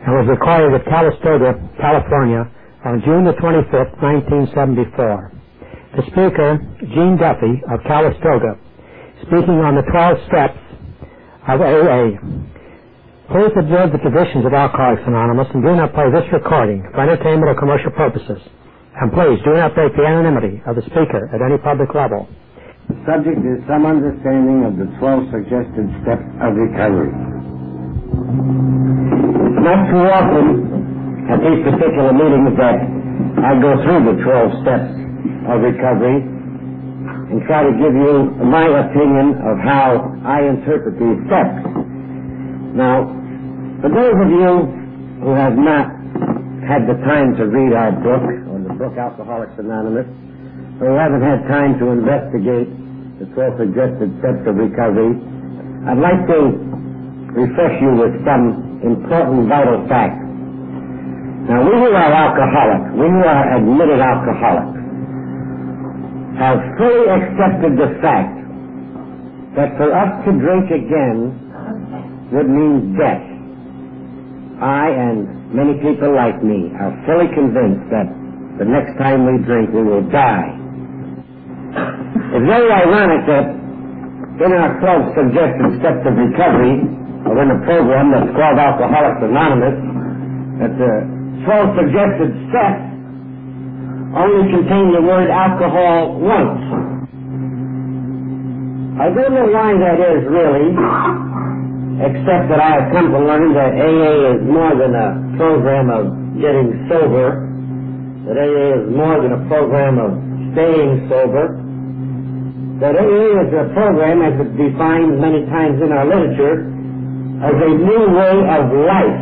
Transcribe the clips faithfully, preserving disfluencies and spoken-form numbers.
and was recorded at Calistoga, California on June the twenty-fifth, nineteen seventy-four. The speaker, Gene Duffy of Calistoga, speaking on the twelve steps of A A. Please observe the traditions of Alcoholics Anonymous and do not play this recording for entertainment or commercial purposes. And please do not break the anonymity of the speaker at any public level. The subject is some understanding of the twelve suggested steps of recovery. Not too often at these particular meetings that I go through the twelve steps of recovery and try to give you my opinion of how I interpret these steps. Now, for those of you who have not had the time to read our book, or the book Alcoholics Anonymous, or who haven't had time to investigate the twelve suggested steps of recovery, I'd like to refresh you with some important vital facts. Now, we who are alcoholics, we who are admitted alcoholics, have fully accepted the fact that for us to drink again would mean death. I and many people like me are fully convinced that the next time we drink we will die. It's very ironic that in our twelve suggested steps of recovery, or in a program that's called Alcoholics Anonymous, that the twelve suggested steps only contain the word alcohol once. I don't know why that is really, except that I have come to learn that A A is more than a program of getting sober, that A A is more than a program of staying sober, that A A is a program, as it's defined many times in our literature, as a new way of life.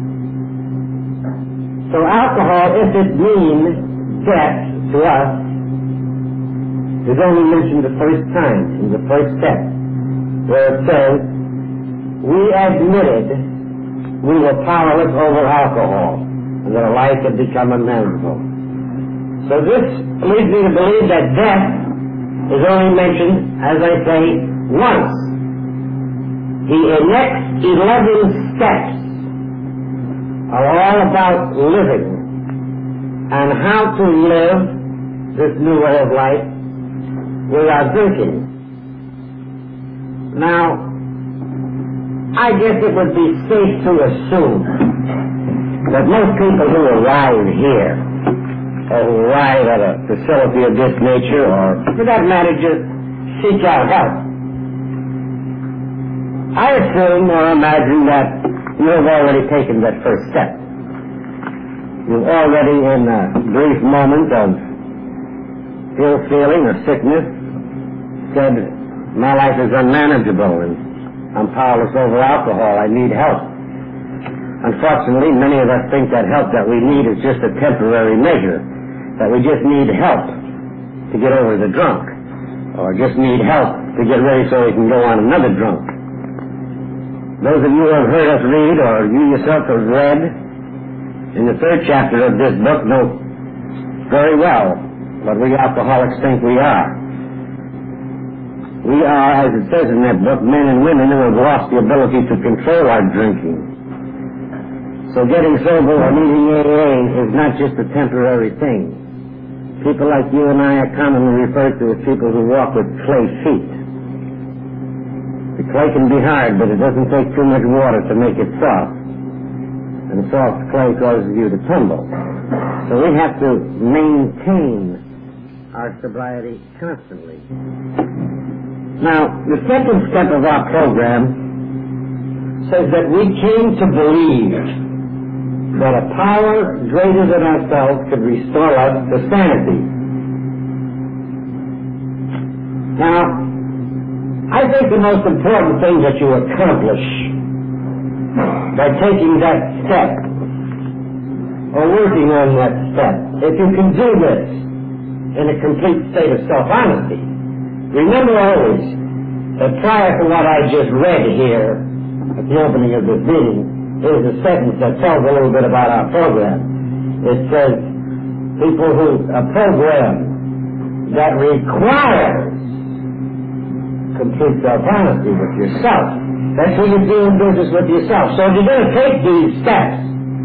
So alcohol, if it means death to us, is only mentioned the first time, in the first step, where it says, we admitted we were powerless over alcohol, and that our life had become unmanageable. So this leads me to believe that death is only mentioned, as I say, once. The next eleven steps are all about living and how to live this new way of life without drinking. Now, I guess it would be safe to assume that most people who arrive here, or who arrive at a facility of this nature, or for that matter just seek out help, I assume or imagine that you have already taken that first step. You've already, in a brief moment of ill feeling or sickness, said, my life is unmanageable and I'm powerless over alcohol, I need help. Unfortunately, many of us think that help that we need is just a temporary measure, that we just need help to get over the drunk, or just need help to get ready so we can go on another drunk. Those of you who have heard us read, or you yourself have read, in the third chapter of this book know very well what we alcoholics think we are. We are, as it says in that book, men and women who have lost the ability to control our drinking. So getting sober or needing A A is not just a temporary thing. People like you and I are commonly referred to as people who walk with clay feet. The clay can be hard, but it doesn't take too much water to make it soft. And soft clay causes you to tumble. So we have to maintain our sobriety constantly. Now, the second step of our program says that we came to believe that a power greater than ourselves could restore us to sanity. Now, I think the most important thing that you accomplish by taking that step, or working on that step, if you can do this in a complete state of self-honesty, remember always that prior to what I just read here at the opening of this meeting, is a sentence that tells a little bit about our program. It says, people who, a program that requires complete self-honesty with yourself. That's when you're doing business with yourself. So if you're going to take these steps,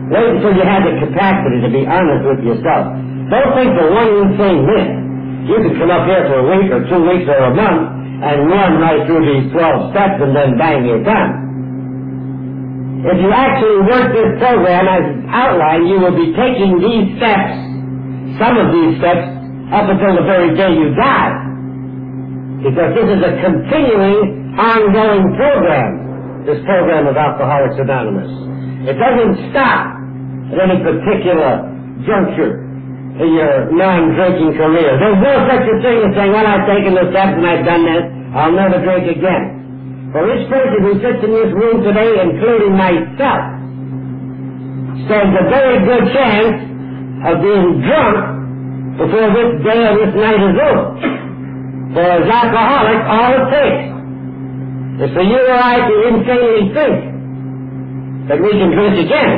Wait until you have the capacity to be honest with yourself. Don't think for one insane minute you can come up here for a week or two weeks or a month and run right through these twelve steps and then bang, you're done. If you actually work this program as outlined, you will be taking these steps, some of these steps, up until the very day you die. Because this is a continuing, ongoing program, this program of Alcoholics Anonymous. It doesn't stop at any particular juncture in your non-drinking career. There's no such a thing as saying, well, I've taken the steps and I've done this, I'll never drink again. For each person who sits in this room today, including myself, stands a very good chance of being drunk before this day or this night is over. For as alcoholics, all it takes is for you or I to insanely think that we can drink again.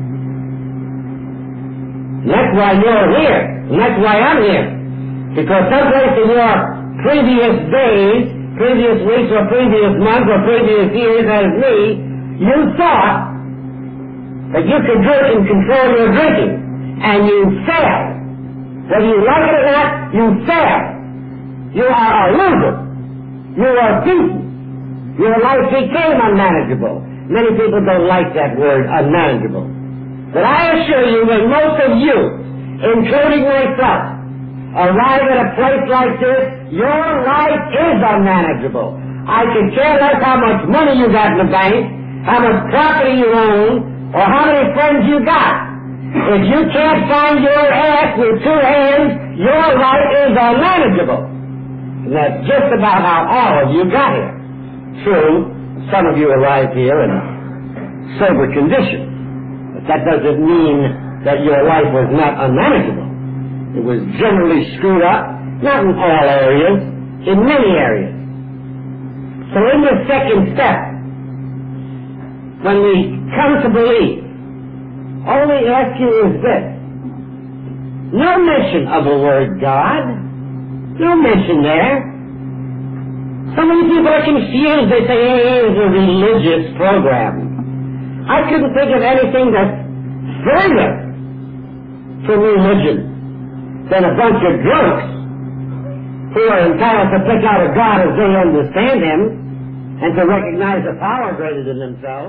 And that's why you're here, and that's why I'm here. Because someplace in your previous days, previous weeks or previous months or previous years as me, you thought that you could drink and control your drinking. And you failed. Whether you like it or not, you failed. You are a loser. You are beaten. Your life became unmanageable. Many people don't like that word, unmanageable. But I assure you that most of you, including myself, arrive at a place like this, your life is unmanageable. I could care less how much money you got in the bank, how much property you own, or how many friends you got. If you can't find your ass with two hands, your life is unmanageable. And that's just about how all of you got here. True, some of you arrived here in a sober condition. But that doesn't mean that your life was not unmanageable. It was generally screwed up, not in all areas, in many areas. So in the second step, when we come to believe, all we ask you is this. No mention of the word God. No mention there. So many people are confused. They say, hey, it is a religious program. I couldn't think of anything that's further from religion than a bunch of drunks who are entitled to pick out a God as they understand him and to recognize a power greater than themselves.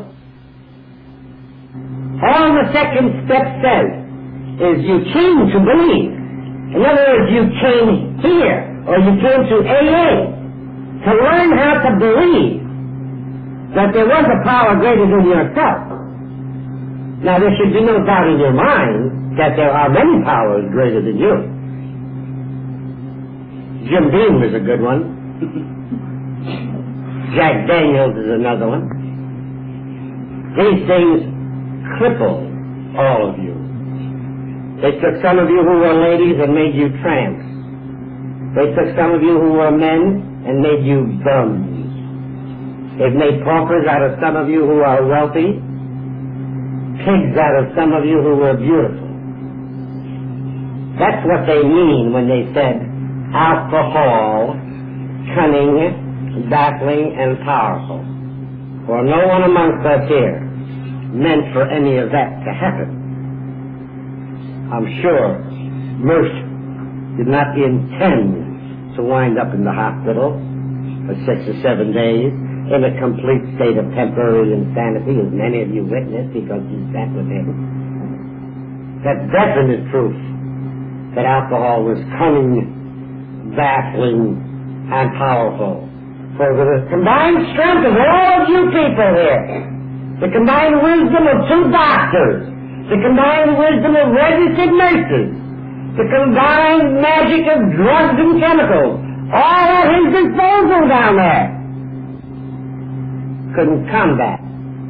All the second step says is you came to believe. In other words, you came here, or you came to A A to learn how to believe that there was a power greater than yourself. Now, there should be no doubt in your mind that there are many powers greater than you. Jim Beam is a good one. Jack Daniels is another one. These things cripple all of you. They took some of you who were ladies and made you tramps. They took some of you who were men and made you bums. They've made paupers out of some of you who are wealthy, pigs out of some of you who were beautiful. That's what they mean when they said alcohol, cunning, baffling, and powerful. For no one amongst us here meant for any of that to happen. I'm sure Mercer did not intend to wind up in the hospital for six or seven days in a complete state of temporary insanity, as many of you witnessed because you sat with him. That's definite proof that alcohol was cunning, baffling, and powerful. For the combined strength of all of you people here, the combined wisdom of two doctors, the combined wisdom of registered nurses, the combined magic of drugs and chemicals, all at his disposal down there, couldn't combat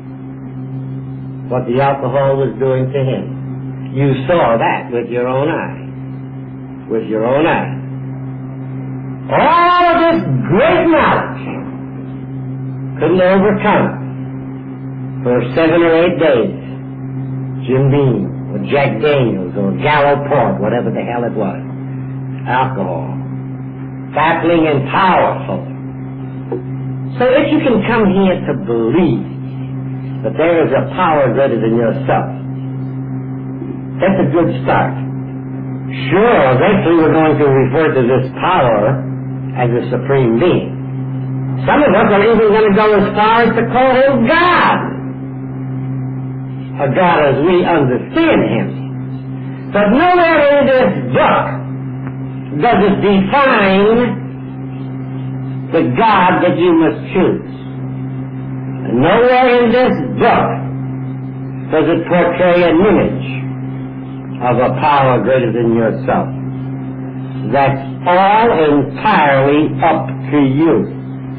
what the alcohol was doing to him. You saw that with your own eyes. With your own eyes. All of this great knowledge couldn't overcome for seven or eight days Jim Beam or Jack Daniels or Gallo Port, whatever the hell it was. Alcohol. Baffling and powerful. So if you can come here to believe that there is a power greater than yourself, That's a good start. Sure, eventually we're going to refer to this power as a supreme being. Some of us are even going to go as far as to call him God. A God as we understand him. But nowhere in this book does it define the God that you must choose. And nowhere in this book does it portray an image of a power greater than yourself. That's all entirely up to you.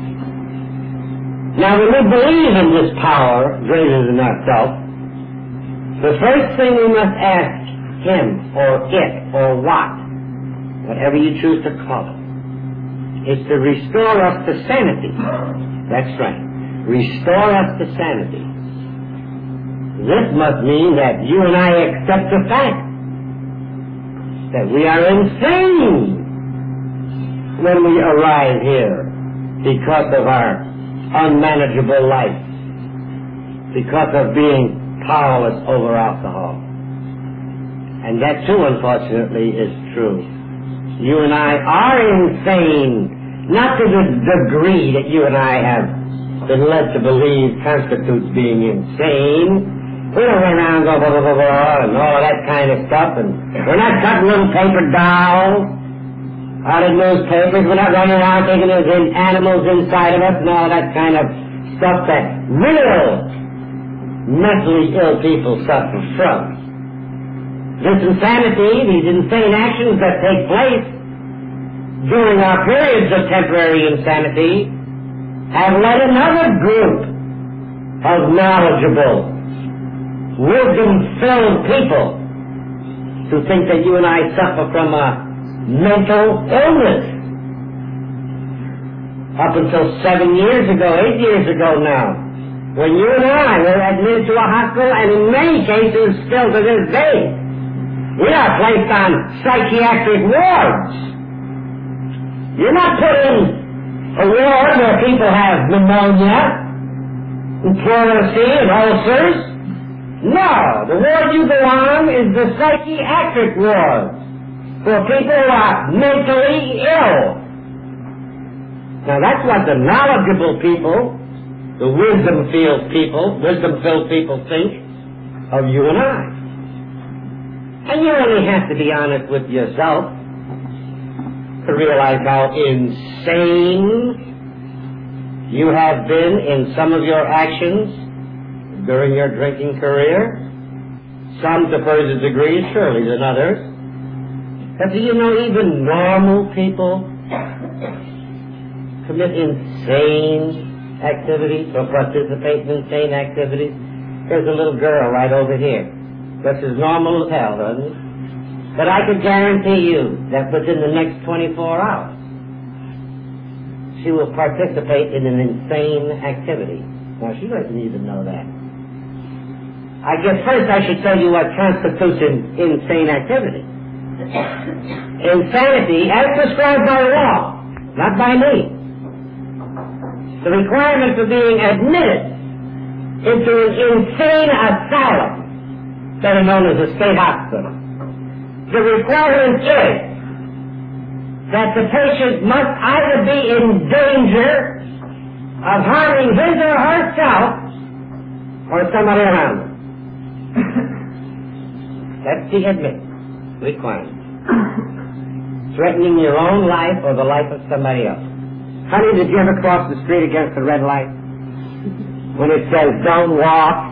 Now, when we believe in this power greater than ourselves, the first thing we must ask him or it or what, whatever you choose to call it, is to restore us to sanity. That's right. Restore us to sanity. This must mean that you and I accept the fact that we are insane when we arrive here because of our unmanageable life, because of being powerless over alcohol. And that too, unfortunately, is true. You and I are insane, not to the degree that you and I have been led to believe constitutes being insane. We don't run around and go blah, blah, blah, blah, and all of that kind of stuff, and we're not cutting little paper dolls out of newspapers. We're not running around thinking there's animals inside of us and all that kind of stuff that real mentally ill people suffer from. This insanity, these insane actions that take place during our periods of temporary insanity have led another group of knowledgeable, wisdom-filled people to think that you and I suffer from a mental illness. Up until seven years ago, eight years ago now, when you and I were admitted to a hospital, and in many cases still to this day, we are placed on psychiatric wards. You're not put in a ward where people have pneumonia and pleurisy and ulcers. No, the ward you go on is the psychiatric ward for people who are mentally ill. Now that's what the knowledgeable people, the wisdom-filled people, wisdom-filled people think of you and I. And you only have to be honest with yourself to realize how insane you have been in some of your actions during your drinking career, some to further degrees, surely, than others. But do you know even normal people commit insane activities or participate in insane activities? There's a little girl right over here. That's as normal as hell, doesn't it? But I can guarantee you that within the next twenty-four hours, she will participate in an insane activity. Now, she doesn't even know that. I guess first I should tell you what constitutes an insane activity. Insanity, as prescribed by law, not by me, the requirement for being admitted into an insane asylum, better known as a state hospital. The requirement is that the patient must either be in danger of harming his or herself or somebody around him. That's the admit requirement. Threatening your own life or the life of somebody else. Honey, did you ever cross the street against the red light when it says don't walk?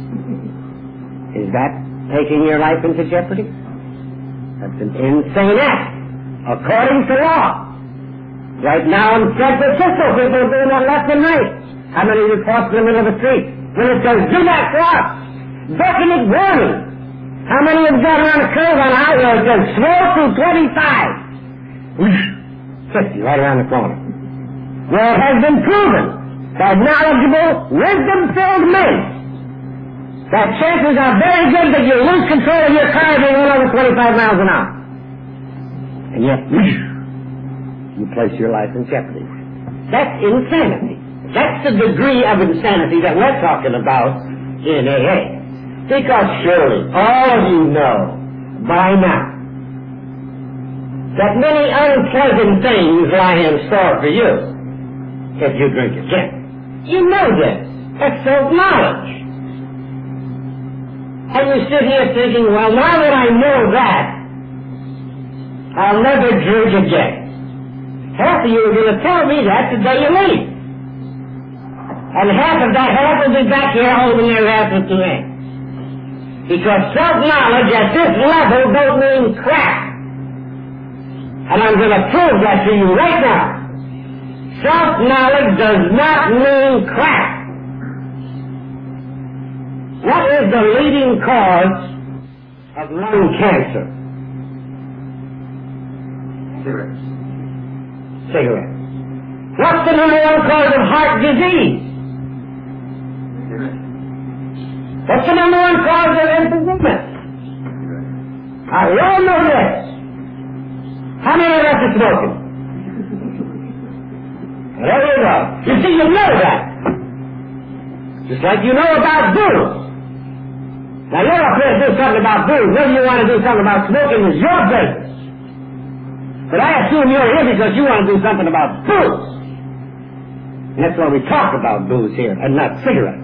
Is that taking your life into jeopardy? That's an insane act, according to law. Right now in San Francisco, people are doing that left and right. How many of you cross in the middle of the street? When it says do not cross, definite warning. How many of you got around a curve on a highway that says slow through twenty-five? fifty, right around the corner. Well, it has been proven by knowledgeable, wisdom-filled men that chances are very good that you lose control of your car if you run over twenty-five miles an hour. And yet, you place your life in jeopardy. That's insanity. That's the degree of insanity that we're talking about in A A. Because surely all of you know by now that many unpleasant things lie in store for you if you drink again. You know this. That's self-knowledge. And you sit here thinking, well, now that I know that, I'll never drink again. Half of you are going to tell me that the day you leave. And half of that half will be back here holding their half of two hands. Because self-knowledge at this level don't mean crap. And I'm going to prove that to you right now. Self-knowledge does not mean crap. What is the leading cause of lung cancer? Cigarettes. Cigarettes. What's the number one cause of heart disease? Cigarettes. What's the number one cause of emphysema? I all know this. How many of us are smoking? There you go. You see, you know that. Just like you know about booze. Now, you're up here to do something about booze. Whether you want to do something about smoking is your business. But I assume you're here because you want to do something about booze. And that's why we talk about booze here, and not cigarettes.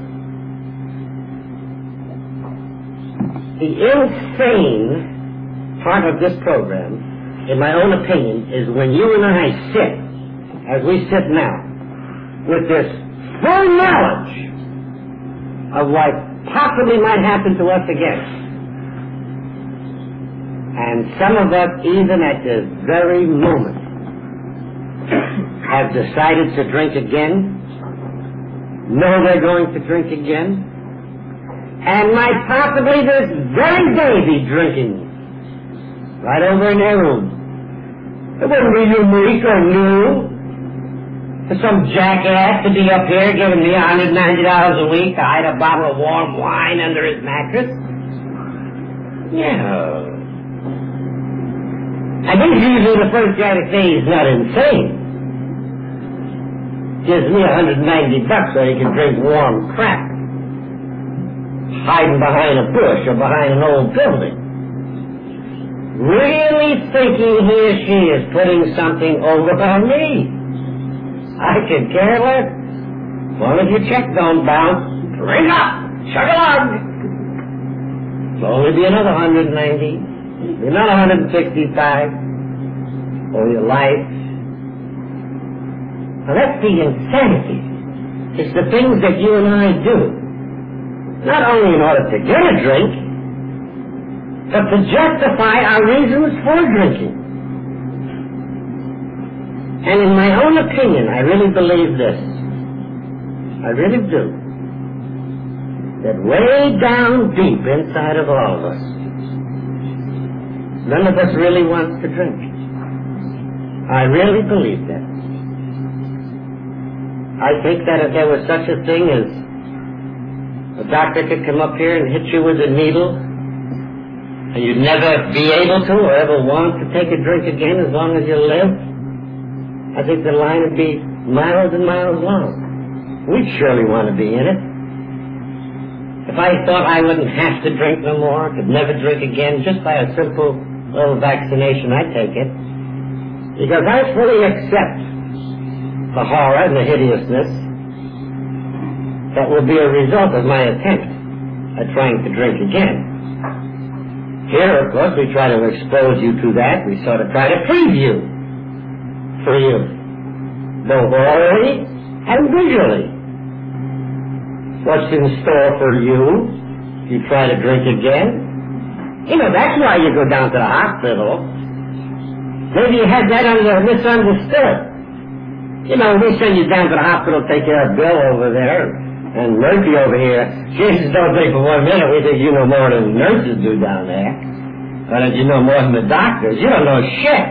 The insane part of this program, in my own opinion, is when you and I sit, as we sit now, with this full knowledge of what possibly might happen to us again. And some of us, even at this very moment, have decided to drink again, know they're going to drink again, and might possibly this very day be drinking right over in their room. It wouldn't be unique or new for some jackass to be up here giving me one hundred ninety dollars a week to hide a bottle of warm wine under his mattress. Yeah. And he's usually the first guy to say he's not insane. Gives me one hundred ninety bucks so he can drink warm crap, hiding behind a bush or behind an old building. Really thinking he or she is putting something over on me. I could care less. As long as your check don't bounce, drink up, chug along. It'll only be another one hundred ninety, be another one hundred sixty-five for your life. Now that's the insanity. It's the things that you and I do, not only in order to get a drink, but to justify our reasons for drinking. And in my own opinion, I really believe this. I really do. That way down deep inside of all of us, none of us really wants to drink. I really believe that. I think that if there was such a thing as a doctor could come up here and hit you with a needle, and you'd never be able to or ever want to take a drink again as long as you live, I think the line would be miles and miles long. We'd surely want to be in it. If I thought I wouldn't have to drink no more, could never drink again, just by a simple little vaccination, I'd take it. Because I fully accept the horror and the hideousness that will be a result of my attempt at trying to drink again. Here, of course, we try to expose you to that. We sort of try to preview for you, both orally and visually. What's in store for you if you try to drink again? You know, that's why you go down to the hospital. Maybe you had that under misunderstood. You know, we send you down to the hospital, take care of Bill over there, and Murphy over here. Jesus, don't think for one minute we think you know more than the nurses do down there. Or that you know more than the doctors. You don't know shit.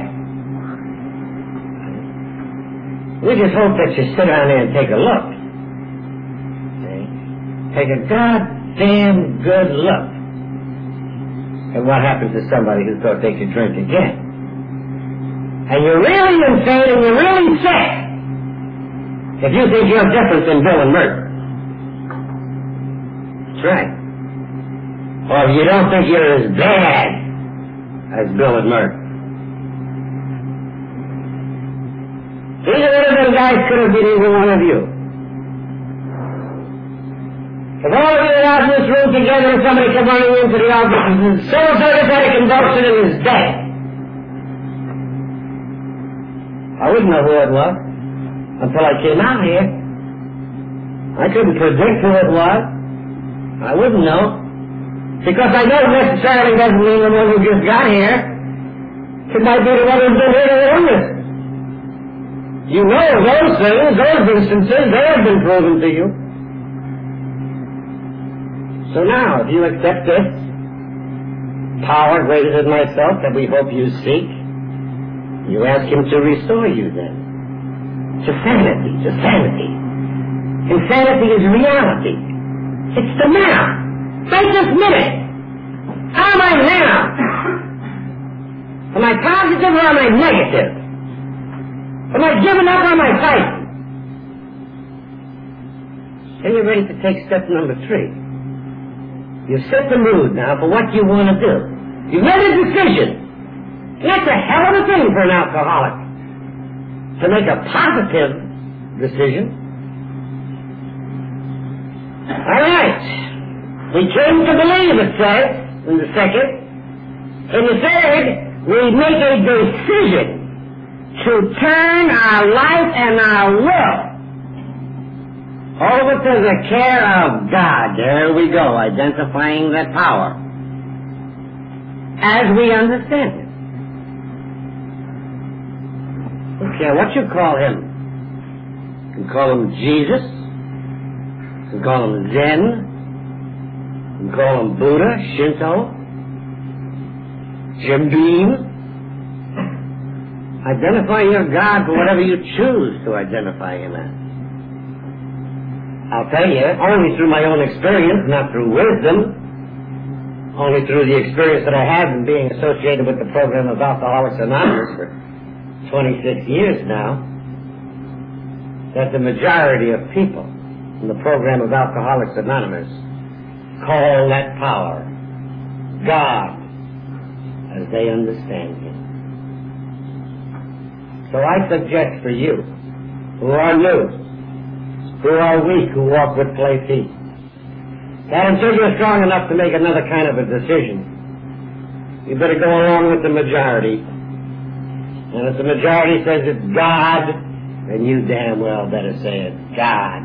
We just hope that you sit down there and take a look. See? Take a goddamn good look at what happens to somebody who thought they could drink again. And you're really insane and you're really sick if you think you're different than Bill and Murphy. That's right. or if you don't think you're as bad as Bill and Murph. Either one of them guys could have been either one of you. If all of you are out in this room together and somebody come running into the office and says, so-and-so had a convulsion and is dead, I wouldn't know who it was until I came out here. I couldn't predict who it was. I wouldn't know. Because I know necessarily doesn't mean the one who just got here. It might be the one who's been here the longest. You know those things, those instances, they have been proven to you. So now, if you accept this power greater than myself that we hope you seek, you ask him to restore you then to sanity, to sanity. Insanity is reality. It's the now. Right this minute. How am I now? Am I positive or am I negative? Am I giving up or am I fighting? Then you're ready to take step number three. You've set the mood now for what you want to do. You've made a decision. And that's a hell of a thing for an alcoholic. To make a positive decision. All right. We came to believe, it says, in the second. In the third, we make a decision to turn our life and our will over to the care of God. There we go, identifying that power as we understand it. Don't care what you call him. You can call him Jesus. You can call him Zen. You can call him Buddha, Shinto, Jim Beam. Identify your God for whatever you choose to identify him as. I'll tell you, only through my own experience, not through wisdom, only through the experience that I have in being associated with the program of Alcoholics Anonymous for twenty-six years now, that the majority of people in the program of Alcoholics Anonymous call that power God as they understand him. So I suggest for you who are new, who are weak, who walk with clay feet, that until you're strong enough to make another kind of a decision, you better go along with the majority. And if the majority says it's God, then you damn well better say it's God.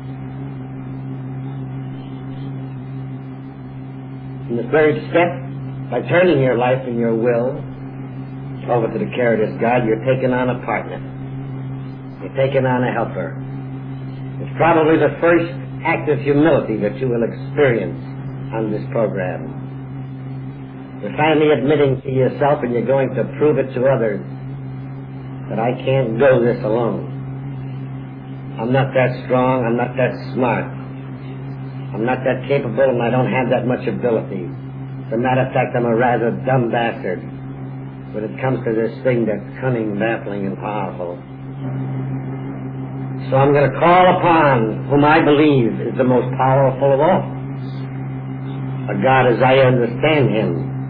And the third step, by turning your life and your will over to the care of this God, you're taking on a partner. You're taking on a helper. It's probably the first act of humility that you will experience on this program. You're finally admitting to yourself, and you're going to prove it to others, that I can't go this alone. I'm not that strong, I'm not that smart. I'm not that capable, and I don't have that much ability. As a matter of fact, I'm a rather dumb bastard when it comes to this thing that's cunning, baffling, and powerful. So I'm going to call upon whom I believe is the most powerful of all. A God as I understand him.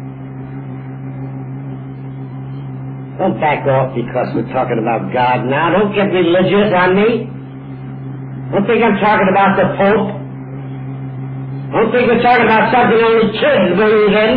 Don't back off because we're talking about God now. Don't get religious on me. Don't think I'm talking about the Pope. Don't think we're talking about something only kids believe in.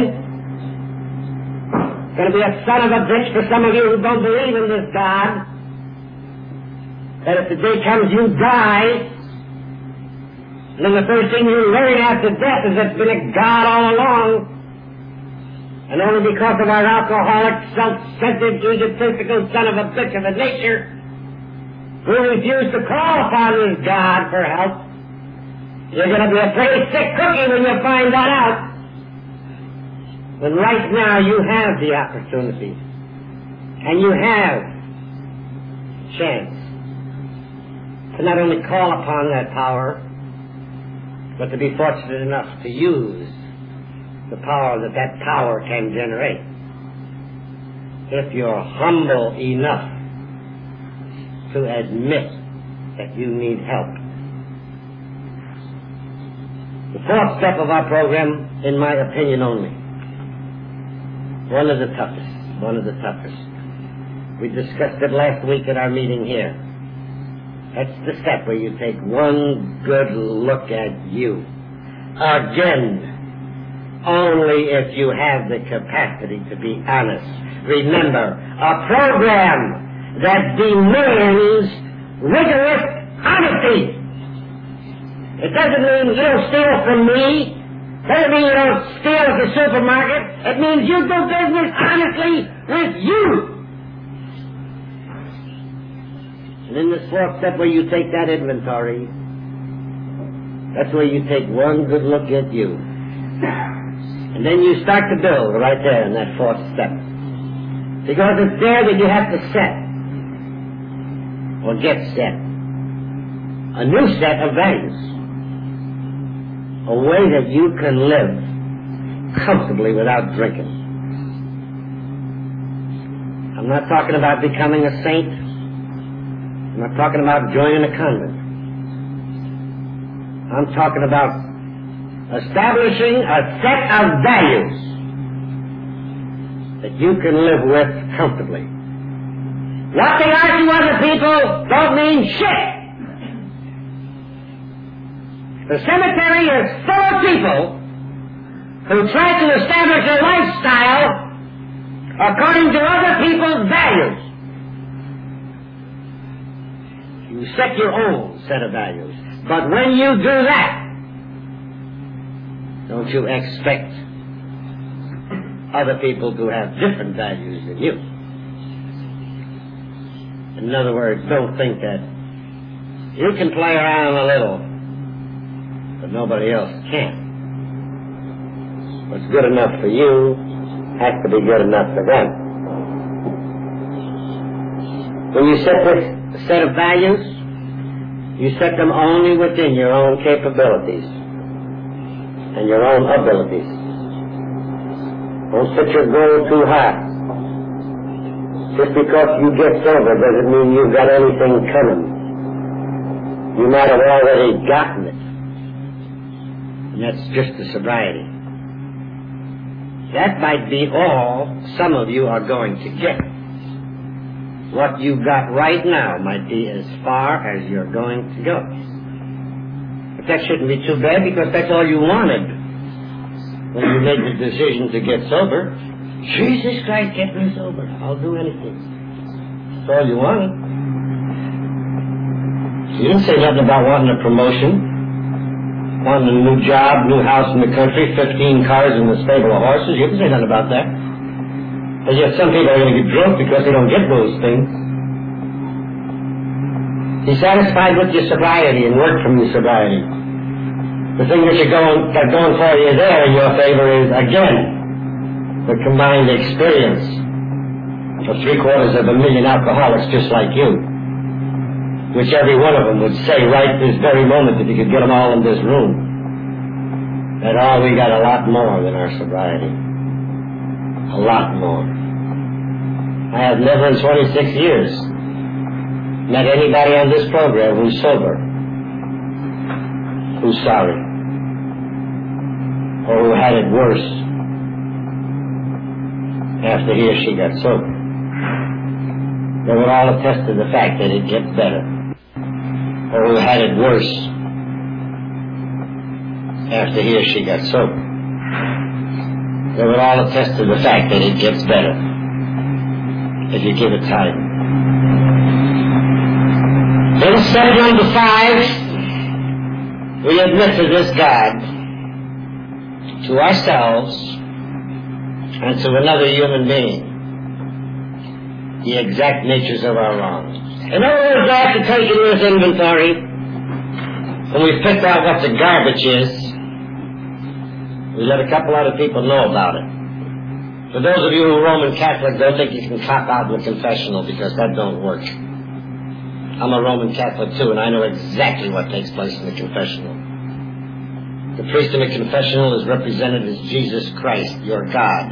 It's going to be a son of a bitch for some of you who don't believe in this God. That if the day comes you die, and then the first thing you learn after death is it's been a God all along. And only because of our alcoholic, self-centered, egotistical son of a bitch of a nature, who refuse to call upon this God for help, you're going to be a pretty sick cookie when you find that out. But right now you have the opportunity, and you have chance to not only call upon that power, but to be fortunate enough to use the power that that power can generate. If you're humble enough to admit that you need help. The fourth step of our program, in my opinion only. One of the toughest. One of the toughest. We discussed it last week at our meeting here. That's the step where you take one good look at you. Again. Only if you have the capacity to be honest. Remember, a program that demands rigorous honesty. It doesn't mean you don't steal from me. It doesn't mean you don't steal at the supermarket. It means you do business honestly with you. And in this fourth step where you take that inventory, that's where you take one good look at you. And then you start to build right there in that fourth step. Because it's there that you have to set, or get set, a new set of values. A way that you can live comfortably without drinking. I'm not talking about becoming a saint. I'm not talking about joining a convent. I'm talking about establishing a set of values that you can live with comfortably. What they are to other people don't mean shit. The cemetery is full of people who try to establish a lifestyle according to other people's values. You set your own set of values. But when you do that, don't you expect other people to have different values than you. In other words, don't think that you can play around a little, but nobody else can. What's good enough for you has to be good enough for them. When you set this set of values, you set them only within your own capabilities and your own abilities. Don't set your goal too high. Just because you get sober doesn't mean you've got anything coming. You might have already gotten it. And that's just the sobriety. That might be all some of you are going to get. What you got right now might be as far as you're going to go. But that shouldn't be too bad, because that's all you wanted when you made the decision to get sober. Jesus Christ, get me sober. I'll do anything. That's all you wanted. You didn't say nothing about wanting a promotion, wanting a new job, new house in the country, fifteen cars and a stable of horses. You didn't say nothing about that. But yet some people are going to get drunk because they don't get those things. Be satisfied with your sobriety and work from your sobriety. The thing that you're going, got going for you there in your favor is, again, the combined experience of three quarters of a million alcoholics just like you, which every one of them would say right this very moment if you could get them all in this room, that all we got a lot more than our sobriety. A lot more. I have never in twenty-six years met anybody on this program who's sober, who's sorry, or who had it worse after he or she got sober. They would all attest to the fact that it gets better, or who had it worse after he or she got sober. They would all attest to the fact that it gets better if you give it time. Then step number five, we admit to this God, to ourselves, and to another human being, the exact natures of our wrongs. In other words, after taking this inventory, when we picked out what the garbage is, we let a couple other people know about it. For those of you who are Roman Catholic, don't think you can cop out in the confessional, because that don't work. I'm a Roman Catholic too, and I know exactly what takes place in the confessional. The priest in the confessional is represented as Jesus Christ, your God.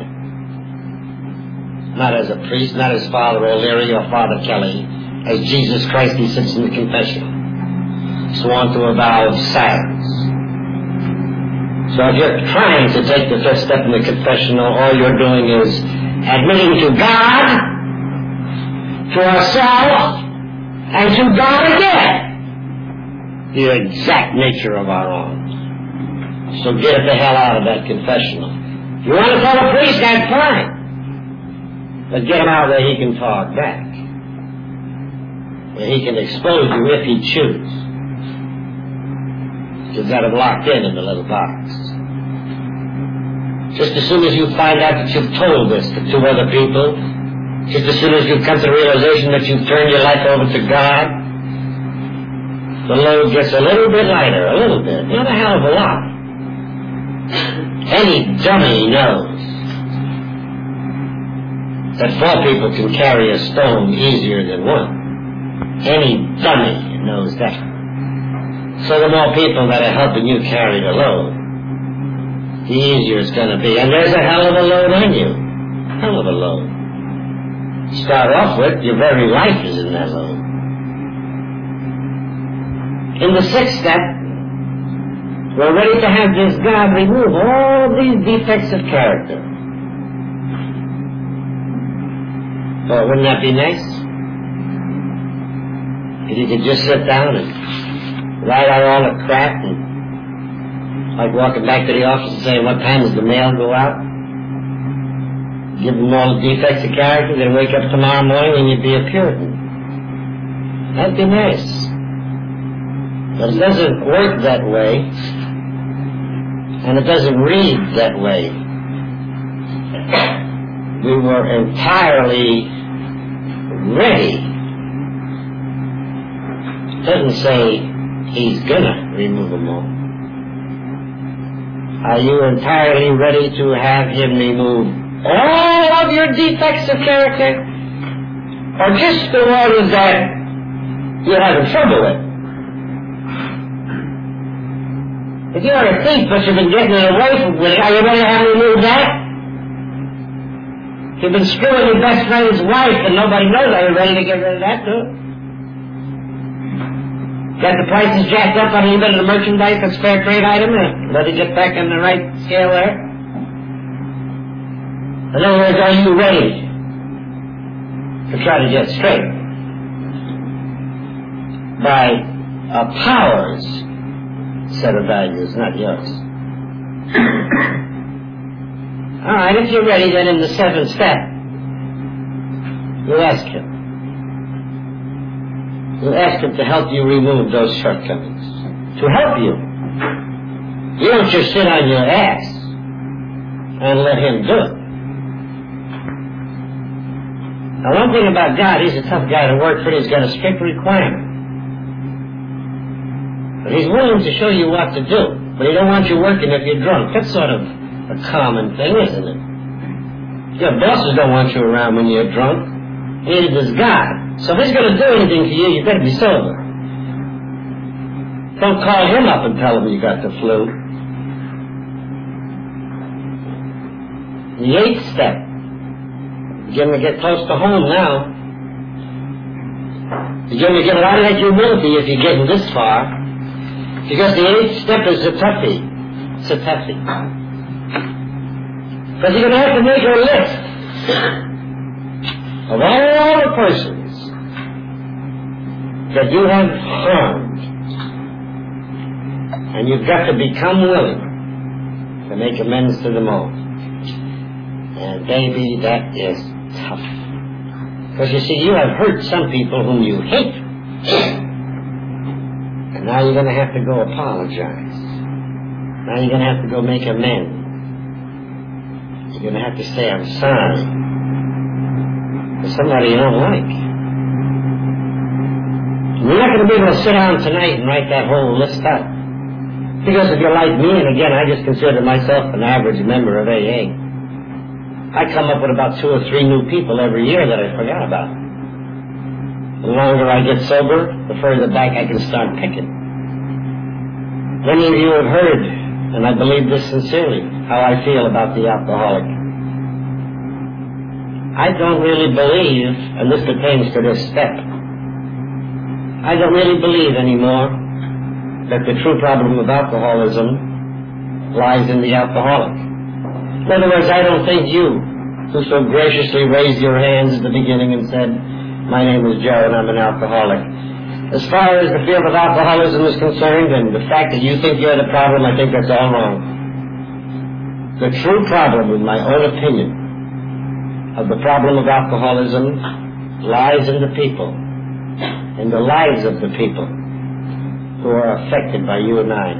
Not as a priest, not as Father O'Leary or Father Kelly. As Jesus Christ, he sits in the confessional, sworn to a vow of silence. So if you're trying to take the fifth step in the confessional, all you're doing is admitting to God, to ourselves, and to God again, the exact nature of our wrongs. So get the hell out of that confessional. If you want to call a priest, that's fine. But get him out where he can talk back. Where he can expose you if he chooses. You've got him locked in in the little box. Just as soon as you find out that you've told this to two other people, just as soon as you've come to the realization that you've turned your life over to God, the load gets a little bit lighter, a little bit, not a hell of a lot. Any dummy knows that four people can carry a stone easier than one. Any dummy knows that. So the more people that are helping you carry the load, the easier it's going to be. And there's a hell of a load on you. Hell of a load. Start off with, your very life is in that load. In the sixth step, we're ready to have this God remove all these defects of character. Well, wouldn't that be nice? If you could just sit down and write out all the crap, and like walking back to the office and saying, what time does the mail go out? Give them all the defects of character, then wake up tomorrow morning and you'd be a Puritan. That'd be nice. But it doesn't work that way, and it doesn't read that way. We were entirely ready. It doesn't say he's gonna remove them all. Are you entirely ready to have him remove all of your defects of character, or just the ones that you're having trouble with? If you're a thief but you've been getting it away from it, are you ready to have him remove that? If you've been screwing your best friend's wife and nobody knows, are you ready to get rid of that too? Got the prices jacked up on a little bit of the merchandise that's fair trade item, and let it get back on the right scale there? In other words, are you ready to try to get straight by a power's set of values, not yours? All right, if you're ready, then in the seventh step, you ask him. You ask him to help you remove those shortcomings. To help you. You don't just sit on your ass and let him do it. Now, one thing about God, he's a tough guy to work for. He's got a strict requirement. But he's willing to show you what to do. But he don't want you working if you're drunk. That's sort of a common thing, isn't it? Your bosses don't want you around when you're drunk. Neither does God. So if he's going to do anything for you, you better be sober. Don't call him up and tell him you got the flu. The eighth step. Beginning to get close to home now. Beginning to get a lot of that humility if you're getting this far. Because the eighth step is a toughie. It's a toughie. Because you're going to have to make a list of all the persons that you have harmed. And you've got to become willing to make amends to them all. And baby, that is tough. Because you see, you have hurt some people whom you hate. And now you're going to have to go apologize. Now you're going to have to go make amends. You're going to have to say, I'm sorry. For somebody you don't like. You're not going to be able to sit down tonight and write that whole list out. Because if you're like me, and again, I just consider myself an average member of A A, I come up with about two or three new people every year that I forgot about. The longer I get sober, the further back I can start picking. Many of you have heard, and I believe this sincerely, how I feel about the alcoholic. I don't really believe, and this pertains to this step, I don't really believe anymore that the true problem of alcoholism lies in the alcoholic. In other words, I don't think you, who so graciously raised your hands at the beginning and said, my name is Joe and I'm an alcoholic. As far as the field of alcoholism is concerned and the fact that you think you're the problem, I think that's all wrong. The true problem, in my own opinion, of the problem of alcoholism lies in the people, in the lives of the people who are affected by you and I.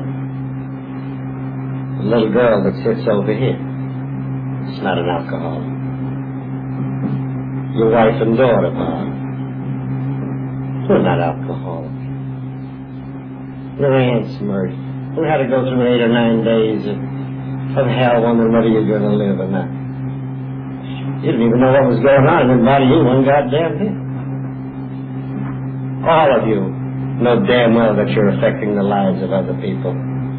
The little girl that sits over here, it's not an alcoholic. Your wife and daughter, Bob, they're not alcoholics. Your aunt's Murray, who had to go through eight or nine days of, of hell wondering whether you're going to live or not. You didn't even know what was going on in the body you one goddamn bit. All of you know damn well that you're affecting the lives of other people.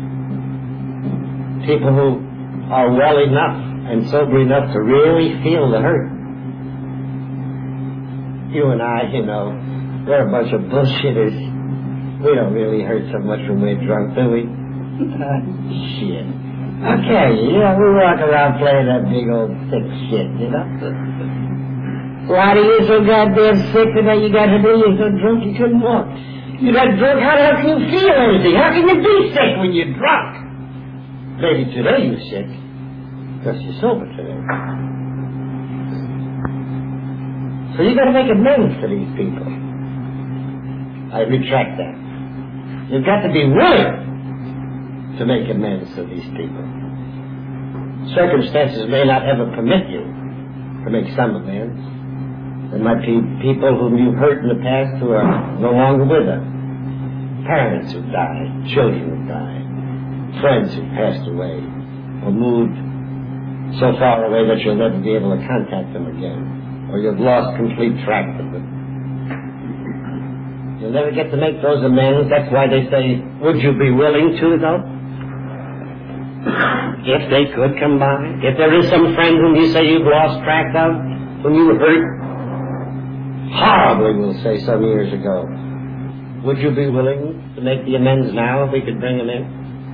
People who are well enough and sober enough to really feel the hurt. You and I, you know, we're a bunch of bullshitters. We don't really hurt so much when we're drunk, do we? Shit. Okay, you know, we walk around playing that big old thick shit, you know? Why are you so goddamn sick that you got to do? You're so drunk you couldn't walk. You're not drunk, how the hell can you feel anything? How can you be sick when you're drunk? Maybe today you're sick, because you're sober today. So you got to make amends to these people. I retract that. You've got to be willing to make amends to these people. Circumstances may not ever permit you to make some amends. There might be people whom you've hurt in the past who are no longer with us. Parents who died, children who died, friends who passed away, or moved so far away that you'll never be able to contact them again, or you've lost complete track of them. You'll never get to make those amends. That's why they say, would you be willing to, though? If they could come by. If there is some friend whom you say you've lost track of, whom you hurt horribly, we'll say, some years ago, would you be willing to make the amends now if we could bring them in?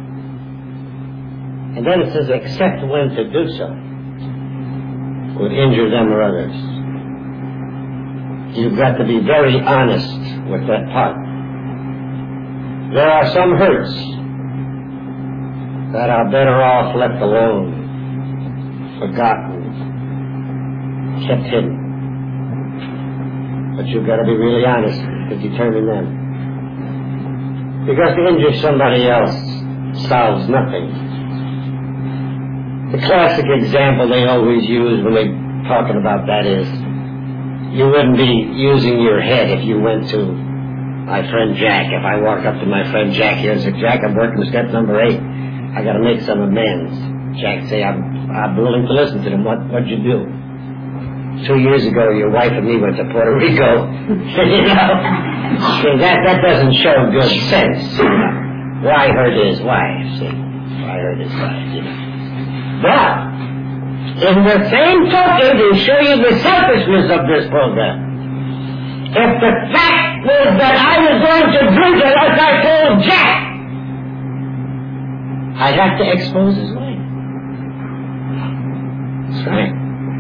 And then it says, except when to do so would injure them or others. You've got to be very honest with that part. There are some hurts that are better off left alone, forgotten, kept hidden. But you've got to be really honest to determine them. Because to injure somebody else solves nothing. The classic example they always use when they're talking about that is, you wouldn't be using your head if you went to my friend Jack. If I walk up to my friend Jack here and say, Jack, I'm working step number eight. I got to make some amends. Jack say, I'm, I'm willing to listen to them. What, what'd you do? Two years ago, your wife and me went to Puerto Rico. You know, so that, that doesn't show good sense. Why hurt his wife, see? Why hurt his wife, you know. But, in the same token, to show you the selfishness of this program, if the fact was that I was going to drink it as I told Jack, I'd have to expose his wife. That's right.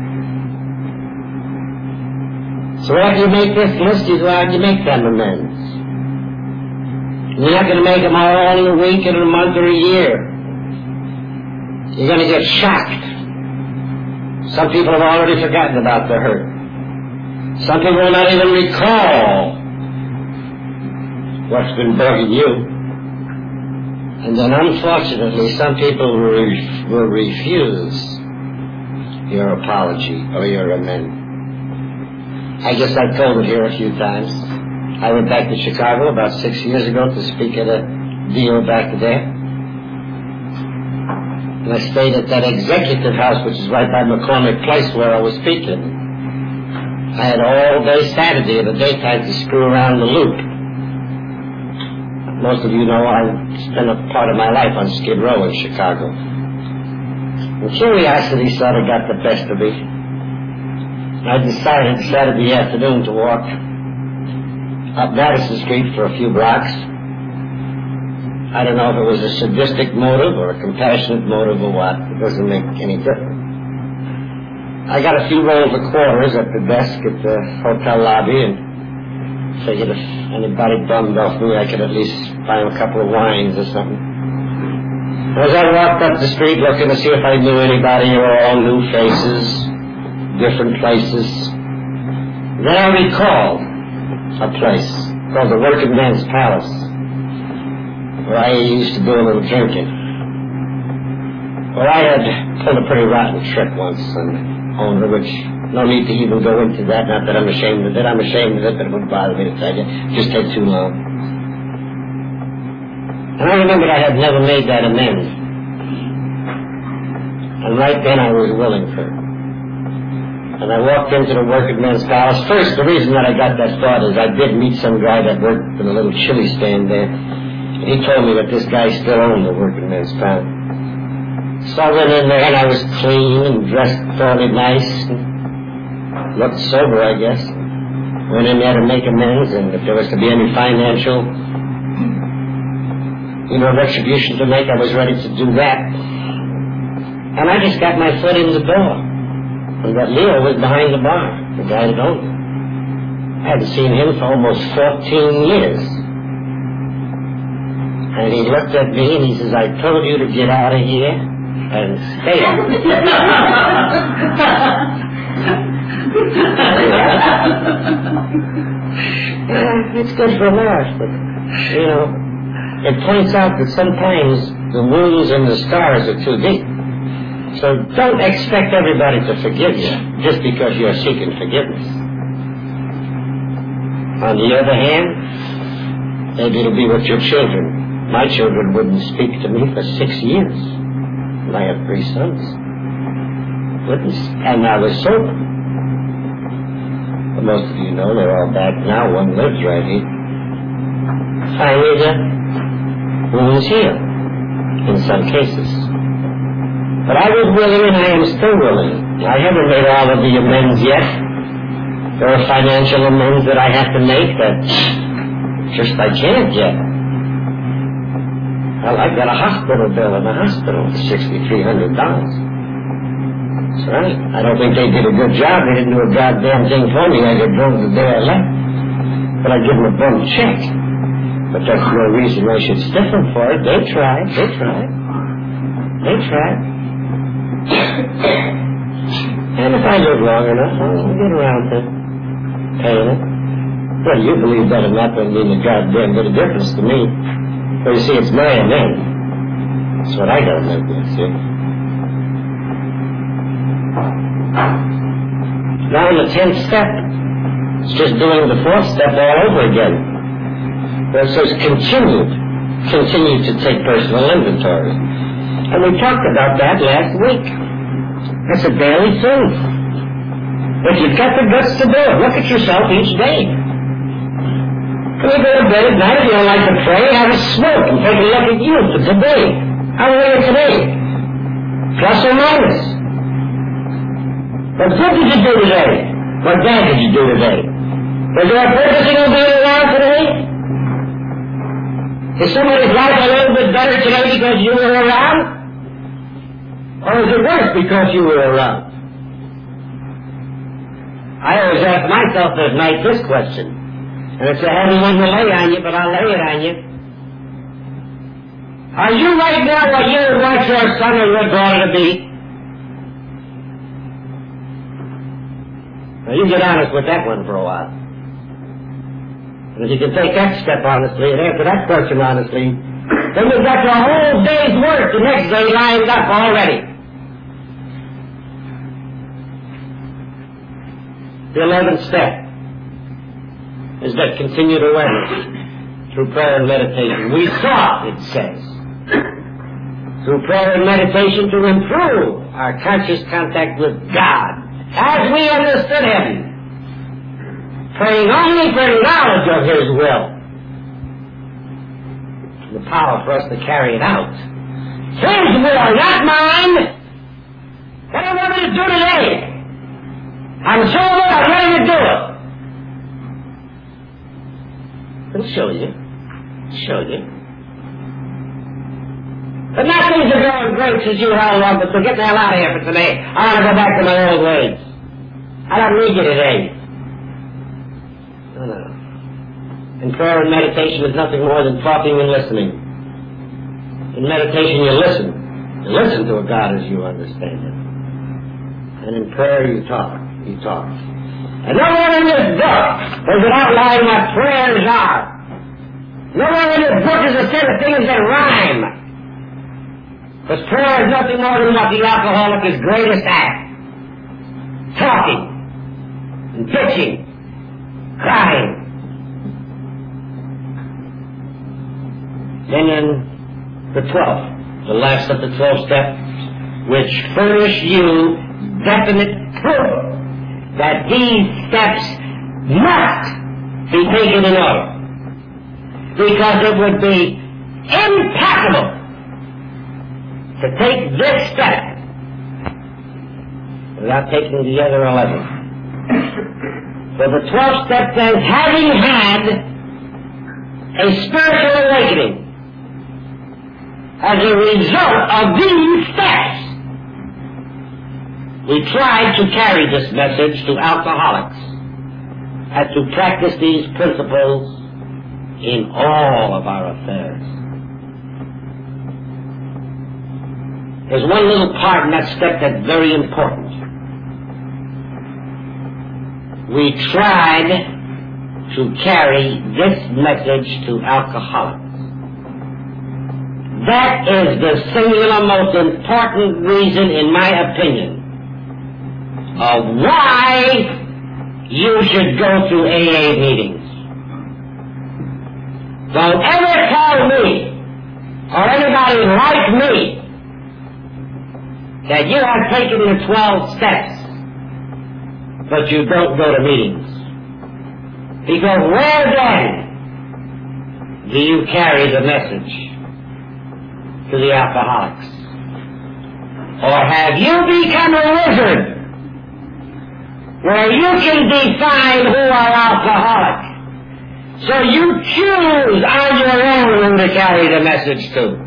So after you make this list, you go out and you make them amends. You're not going to make them all in a week, in a month, or a year. You're going to get shocked. Some people have already forgotten about the hurt. Some people will not even recall what's been bugging you. And then unfortunately, some people will, re- will refuse your apology or your amendment. I guess I've told it here a few times. I went back to Chicago about six years ago to speak at a deal back there. And I stayed at that executive house, which is right by McCormick Place, where I was speaking. I had all day Saturday in the daytime to screw around the loop. Most of you know I spent a part of my life on Skid Row in Chicago. And curiosity sort of got the best of me. I decided Saturday afternoon to walk up Madison Street for a few blocks I don't know if it was a sadistic motive or a compassionate motive or what. It doesn't make any difference. I got a few rolls of quarters at the desk at the hotel lobby and figured if anybody bummed off me, I could at least buy them a couple of wines or something. As I walked up the street looking to see if I knew anybody, or all new faces, different places, then I recalled a place called the Working Man's Palace, where I used to do a little drinking. Well, I had pulled a pretty rotten trick once on the owner, which no need to even go into that. Not that I'm ashamed of it. I'm ashamed of it, but it wouldn't bother me to tell you. It just take too long. And I remembered I had never made that amends. And right then I was willing for it. And I walked into the Working Man's Palace. First, the reason that I got that thought is I did meet some guy that worked in a little chili stand there. And he told me that this guy still owned the Working Man's Palace. So I went in there and I was clean and dressed fairly nice and looked sober, I guess. Went in there to make amends, and if there was to be any financial, you know, retribution to make, I was ready to do that. And I just got my foot in the door. And that Leo was behind the bar, the guy that owned it. I hadn't seen him for almost fourteen years. And he looked at me and he says, I told you to get out of here and stay out. uh, it's good for a laugh, but, you know, it points out that sometimes the wounds and the scars are too deep. So don't expect everybody to forgive you just because you're seeking forgiveness. On the other hand, maybe it'll be with your children. My children wouldn't speak to me for six years. And I have three sons. Wouldn't, and I was sober. But most of you know they're all back now. One lives right here. Finally, the wounds heal in some cases. But I was willing and I am still willing. I haven't made all of the amends yet. There are financial amends that I have to make that just I can't yet. Well, I got a hospital bill in the hospital for six thousand three hundred dollars. That's right. I don't think they did a good job. They didn't do a goddamn thing for me. I got drunk the day I left. But I give them a bum check. But that's no reason I should stiff them for it. They tried. They tried. They tried. And if I live long enough, I'll get around to paying it. Well, you believe that or not doesn't mean a goddamn bit of difference to me. But you see, it's my amend. That's what I gotta live with, see? Now in the tenth step, it's just doing the fourth step all over again. Where it says continued. Continue to take personal inventory. And we talked about that last week. That's a daily thing. If you've got the guts to do it, look at yourself each day. When you go to bed at night, if you don't like to pray, have a smoke and take a look at you for today. How are you today? Plus or minus. What good did you do today? What bad did you do today? Was there a purpose in you being around today? Is somebody's life a little bit better today because you were around? Or is it worse because you were around? I always ask myself at night this question. And it's a heavy one to lay on you, but I'll lay it on you. Are you right now what you would want your son or your daughter to be? Now you get honest with that one for a while. And if you can take that step honestly and answer that question honestly, then you've got your whole day's work the next day lined up already. The eleventh step is that continued awareness through prayer and meditation. We sought, it says, through prayer and meditation to improve our conscious contact with God as we understood Him, praying only for knowledge of His will, the power for us to carry it out. His will, not mine. What do you want me to do today? I'm sober, I'm ready to do it. It'll show you. It'll show you. But now things are going great since you held on, but so get the hell out of here for today. I want to go back to my old ways. I don't need you today. No, no. And prayer and meditation is nothing more than talking and listening. In meditation you listen. You listen to a God as you understand Him. And in prayer you talk. You talk. And nowhere in this book does it outline what prayers are. Nowhere in this book is a set of things that rhyme. Because prayer is nothing more than what the alcoholic is greatest at. Talking. And bitching. Crying. Then in the twelfth, the last of the twelve steps, which furnish you definite proof that these steps must be taken in order. Because it would be impossible to take this step without taking the other eleven. So the twelfth step says, having had a spiritual awakening as a result of these steps, we tried to carry this message to alcoholics and to practice these principles in all of our affairs. There's one little part in that step that's very important. We tried to carry this message to alcoholics. That is the singular most important reason, in my opinion, of why you should go to A A meetings. Don't ever tell me, or anybody like me, that you have taken the twelve steps, but you don't go to meetings. Because where then do you carry the message to the alcoholics? Or have you become a wizard where you can define who are alcoholic, so you choose on your own who to carry the message to?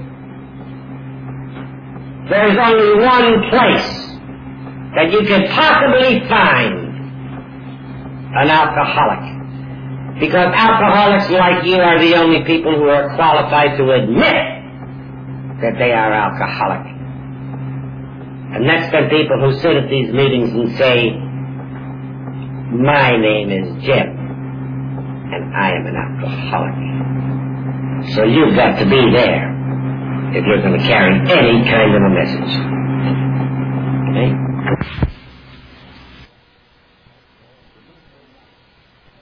There's only one place that you can possibly find an alcoholic, because alcoholics like you are the only people who are qualified to admit that they are alcoholic. And that's the people who sit at these meetings and say, my name is Jim, and I am an alcoholic. So you've got to be there if you're going to carry any kind of a message. Okay?